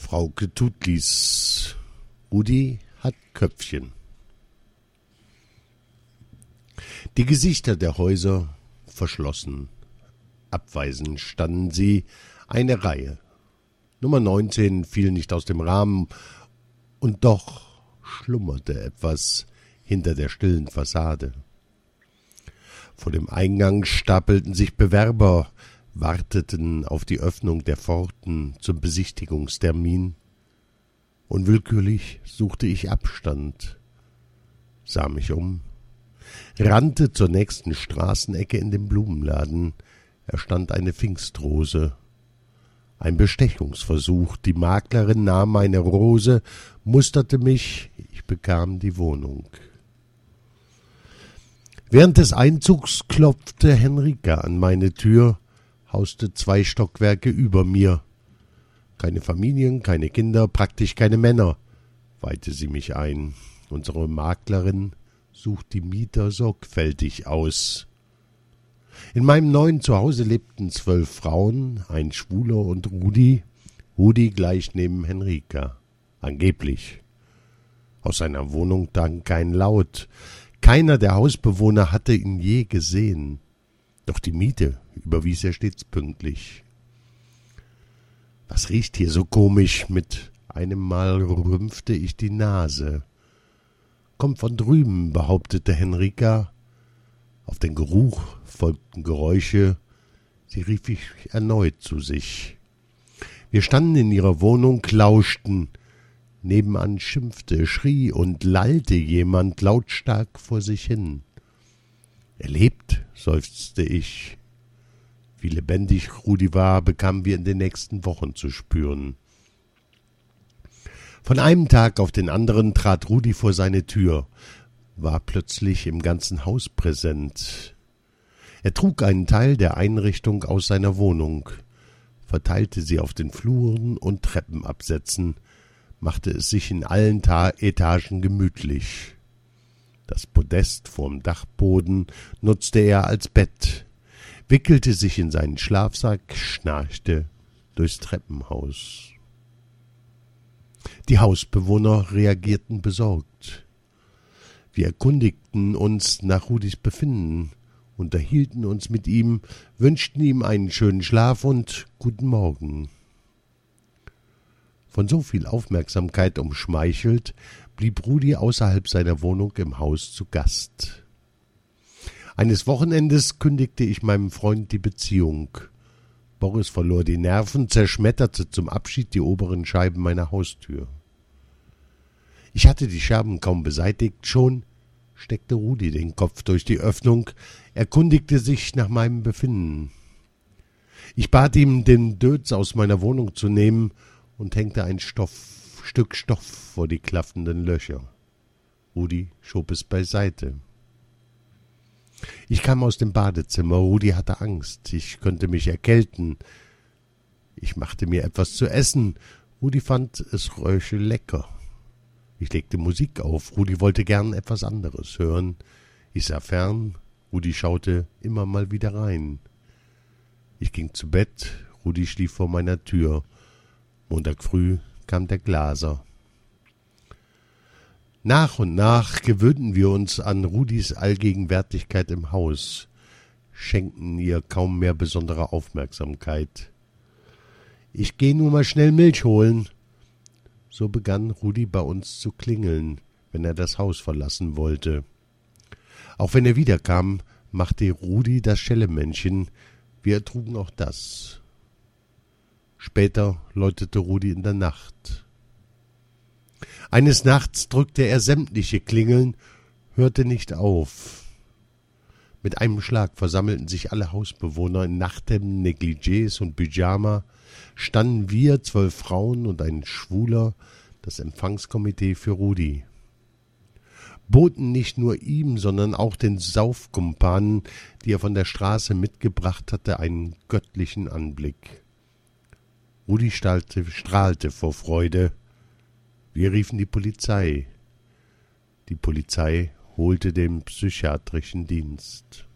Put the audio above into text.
Frauke Tutlis. Rudi hat Köpfchen. Die Gesichter der Häuser verschlossen. Abweisend standen sie, eine Reihe. Nummer 19 fiel nicht aus dem Rahmen, und doch schlummerte etwas hinter der stillen Fassade. Vor dem Eingang stapelten sich Bewerber, warteten auf die Öffnung der Pforten zum Besichtigungstermin. Unwillkürlich suchte ich Abstand, sah mich um, rannte zur nächsten Straßenecke in den Blumenladen. Er stand eine Pfingstrose. Ein Bestechungsversuch. Die Maklerin nahm eine Rose, musterte mich, ich bekam die Wohnung. Während des Einzugs klopfte Henrika an meine Tür, hauste 2 Stockwerke über mir. Keine Familien, keine Kinder, praktisch keine Männer, weihte sie mich ein. Unsere Maklerin sucht die Mieter sorgfältig aus. In meinem neuen Zuhause lebten 12 Frauen, ein Schwuler und Rudi. Rudi gleich neben Henrika. Angeblich. Aus seiner Wohnung drang kein Laut. Keiner der Hausbewohner hatte ihn je gesehen. Doch die Miete überwies er stets pünktlich. Was riecht hier so komisch? Mit einem Mal rümpfte ich die Nase. Kommt von drüben, behauptete Henrika. Auf den Geruch folgten Geräusche. Sie rief ich erneut zu sich. Wir standen in ihrer Wohnung, lauschten. Nebenan schimpfte, schrie und lallte jemand lautstark vor sich hin. Er lebt, seufzte ich. Wie lebendig Rudi war, bekamen wir in den nächsten Wochen zu spüren. Von einem Tag auf den anderen trat Rudi vor seine Tür, war plötzlich im ganzen Haus präsent. Er trug einen Teil der Einrichtung aus seiner Wohnung, verteilte sie auf den Fluren und Treppenabsätzen, machte es sich in allen Etagen gemütlich. Das Podest vorm Dachboden nutzte er als Bett, wickelte sich in seinen Schlafsack, schnarchte durchs Treppenhaus. Die Hausbewohner reagierten besorgt. Wir erkundigten uns nach Rudis Befinden, unterhielten uns mit ihm, wünschten ihm einen schönen Schlaf und guten Morgen. Von so viel Aufmerksamkeit umschmeichelt, blieb Rudi außerhalb seiner Wohnung im Haus zu Gast. Eines Wochenendes kündigte ich meinem Freund die Beziehung. Boris verlor die Nerven, zerschmetterte zum Abschied die oberen Scheiben meiner Haustür. Ich hatte die Scherben kaum beseitigt, schon steckte Rudi den Kopf durch die Öffnung, erkundigte sich nach meinem Befinden. Ich bat ihm, den Dötz aus meiner Wohnung zu nehmen und hängte ein Stück Stoff vor die klaffenden Löcher. Rudi schob es beiseite. Ich kam aus dem Badezimmer. Rudi hatte Angst. Ich könnte mich erkälten. Ich machte mir etwas zu essen. Rudi fand, es räuche lecker. Ich legte Musik auf. Rudi wollte gern etwas anderes hören. Ich sah fern. Rudi schaute immer mal wieder rein. Ich ging zu Bett. Rudi schlief vor meiner Tür. Montag früh kam der Glaser. Nach und nach gewöhnten wir uns an Rudis Allgegenwärtigkeit im Haus, schenkten ihr kaum mehr besondere Aufmerksamkeit. »Ich geh nur mal schnell Milch holen.« So begann Rudi bei uns zu klingeln, wenn er das Haus verlassen wollte. Auch wenn er wiederkam, machte Rudi das Schellemännchen, wir ertrugen auch das. Später läutete Rudi in der Nacht. Eines Nachts drückte er sämtliche Klingeln, hörte nicht auf. Mit einem Schlag versammelten sich alle Hausbewohner in Nachthemden, Negligés und Pyjama, standen wir, 12 Frauen und ein Schwuler, das Empfangskomitee für Rudi. Boten nicht nur ihm, sondern auch den Saufkumpanen, die er von der Straße mitgebracht hatte, einen göttlichen Anblick. Rudi strahlte vor Freude. Wir riefen die Polizei. Die Polizei holte den psychiatrischen Dienst.